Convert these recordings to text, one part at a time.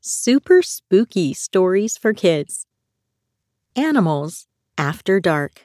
Super spooky stories for kids. Animals After Dark.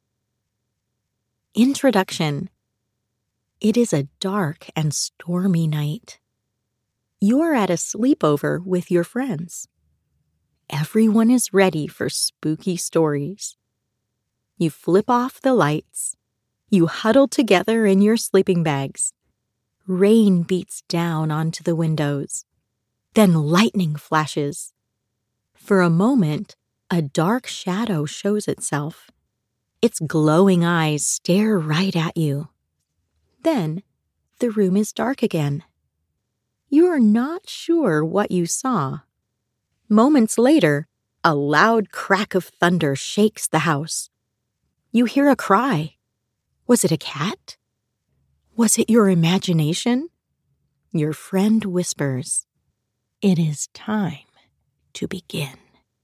Introduction. It is a dark and stormy night. You're at a sleepover with your friends. Everyone is ready for spooky stories. You flip off the lights. You huddle together in your sleeping bags. Rain beats down onto the windows. Then lightning flashes. For a moment, a dark shadow shows itself. Its glowing eyes stare right at you. Then, the room is dark again. You're not sure what you saw. Moments later, a loud crack of thunder shakes the house. You hear a cry. Was it a cat? Was it your imagination? Your friend whispers, "It is time to begin."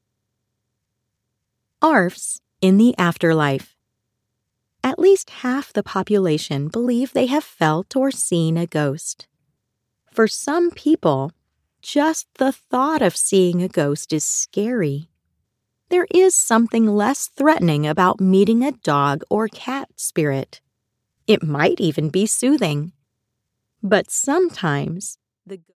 ARFs in the afterlife. At least half the population believe they have felt or seen a ghost. For some people, just the thought of seeing a ghost is scary. There is something less threatening about meeting a dog or cat spirit. It might even be soothing. But sometimes the